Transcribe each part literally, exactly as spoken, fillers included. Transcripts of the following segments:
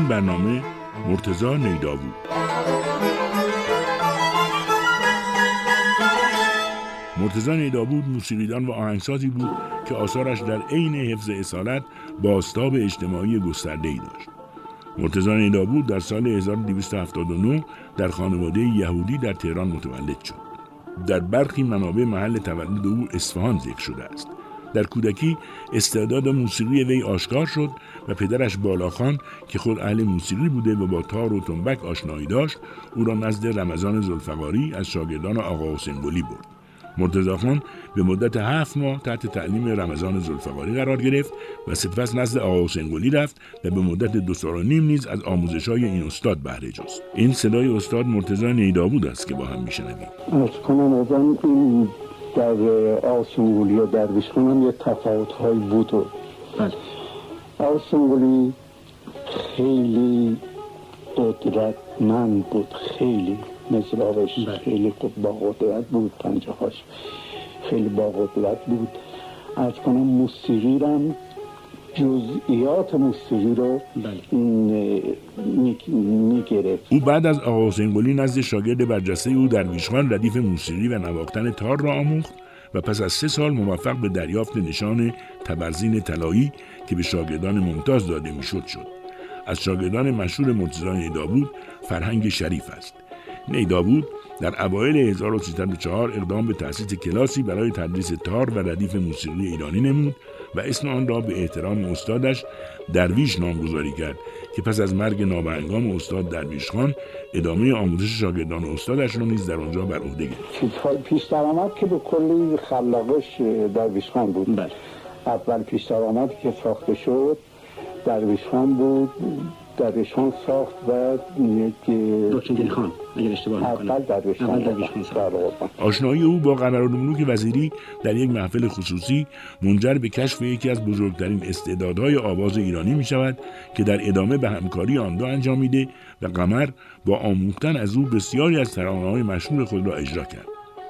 این برنامه مرتضی نیدابود. مرتضی نیدابود موسیقیدان و آهنگسازی بود که آثارش در عین حفظ اصالت بازتاب اجتماعی گسترده‌ای داشت. مرتضی نیدابود در سال هزار و دویست و هفتاد و نه در خانواده یهودی در تهران متولد شد. در برخی منابع محل تولد او اصفهان ذکر شده است. در کودکی استعداد موسیقی وی آشکار شد و پدرش بالاخان که خود اهل موسیقی بوده و با تار و تنبک آشنایی داشت، او را نزد رمضان ذوالفقاری از شاگردان آقا حسین قلی برد. مرتضی خان به مدت هفت ماه تحت تعلیم رمضان ذوالفقاری قرار گرفت و سپس نزد آقا حسین قلی رفت و به مدت دو سال و نیم نیز از آموزش‌های این استاد بهره جست. این صدای استاد مرتضی نیدابود است که با هم میشنویم. از کنم ازم این در آقا حسین قلی و درویش خان یه تفاوت‌هایی بود و آقا حسین قلی خیلی قدرتمند بود، خیلی مزرابش خیلی با قدرت بود، پنجه هاش خیلی با قدرت بود. از کنم موسیقی رم جزئیات موسیقی رو میگرفت. او بعد از آقا حسین قلی نزد شاگرد برجسته او درویش خان ردیف موسیقی و نواختن تار را آموخت و پس از سه سال موفق به دریافت نشان تبرزین طلایی که به شاگردان ممتاز داده میشد شد. از شاگردان مشهور مرتضی نیدابود فرهنگ شریف است. نیدابود در اوایل هزار و سیصد و چهار اقدام به تأسیس کلاسی برای تدریس تار و ردیف موسیقی ایرانی نمود و اسم آن را به احترام استادش درویش نامگذاری کرد که پس از مرگ نابهنگام استاد درویش خان ادامه آموزش شاگردان استادش را نیز در آنجا بر عهده گرفت. پیش درآمد که به کلی خلاقش درویش خان بود. بله. اول پیش درآمدی که ساخته شد درویش خان بود. درویش خان ساخت و دکتر خان اگر اشتباه نکنم درویش خان. آشنایی او با قمرالملوک وزیری در یک محفل خصوصی منجر به کشف یکی از بزرگترین استعدادهای آواز ایرانی می شود که در ادامه به همکاری آن دو انجامیده و قمر با آموختن از او بسیاری از ترانه‌های مشهور خود را اجرا کرد.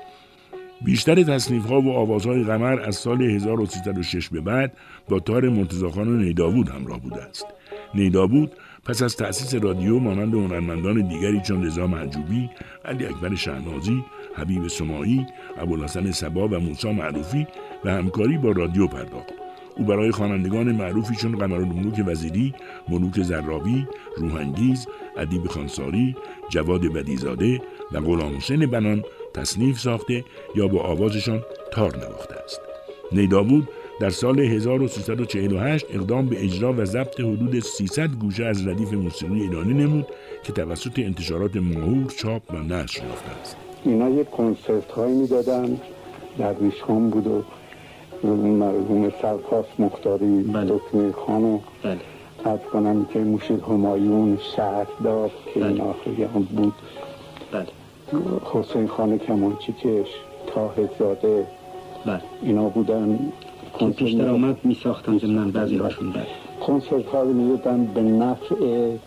بیشتر تصنیف‌ها و آوازهای قمر از سال هزار و سیصد و شش به بعد با تار مرتضی خان نیدابود همراه بوده است. نیدابود پس از تأسیس رادیو مانند هنرمندان دیگری چون رضا محجوبی، علی اکبر شهنازی، حبیب سماعی، ابوالحسن صبا و موسی معروفی و همکاری با رادیو پرداخت. او برای خوانندگان معروفی چون قمرالملوک وزیری، ملوک زرابی، روحانگیز، ادیب خانساری، جواد بدیزاده و غلام حسین بنان تصنیف ساخته یا با آوازشان تار نواخته است. نیدابود در سال هزار و سیصد و چهل و هشت اقدام به اجرا و ضبط حدود سیصد گوشه از ردیف موسیقی ایرانی نمود که توسط انتشارات ماهور چاپ و نشر یافته است. اینا یک کنسرت هایی میدادن، درویش خان بود و مرحوم سرخاس مختاری، دکتر خانو حد کنم که موشید همایون، شهردار که این آخری هم بود، بله. حسین خان کمانچیکش، طاهر زاده، بله. اینا بودن که پیش در آمد می ساختن زمنان بعضی هاشون. بله. کنسرت ها رو می دادن به نفع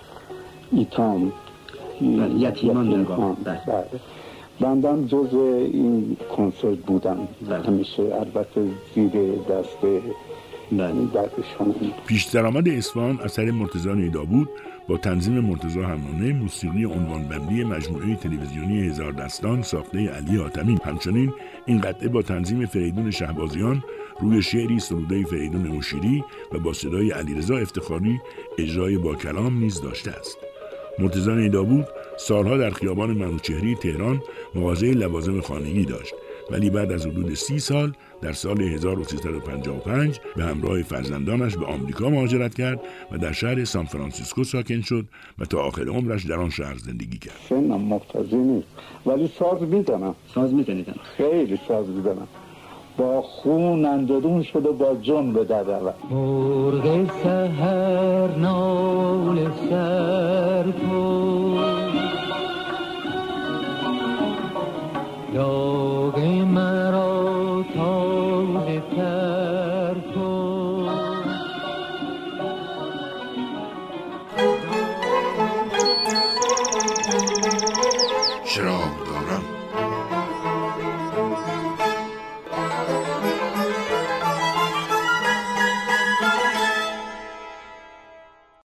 ایتام، بله. یتیمان درگاه. بله. بندم جز این کنسرت بودم، بله. همیشه البته زیر دست درویشخان. پیش درآمد اصفهان اثر مرتضی نیدابود با تنظیم مرتضی حمانه موسیقی عنوانبندی مجموعه تلویزیونی هزار دستان ساخته علی حاتمی. همچنین این قطعه با تنظیم فریدون شهبازیان روی شعری سروده فریدون مشیری و با صدای علیرضا افتخاری اجرای با کلام نیز داشته است. مرتضی نیدابود سالها در خیابان منوچهری تهران مغازه لوازم خانگی داشت، ولی بعد از حدود سی سال در سال هزار و سیصد و پنجاه و پنج به همراه فرزندانش به آمریکا مهاجرت کرد و در شهر سان فرانسیسکو ساکن شد و تا آخر عمرش در آن شهر زندگی کرد. سنم مقتضی نیست ولی ساز میزنم. ساز میزنیدم. خیلی ساز میزنم. با خون اندرون شده با جان به در رود. مرغ سحر ناله سر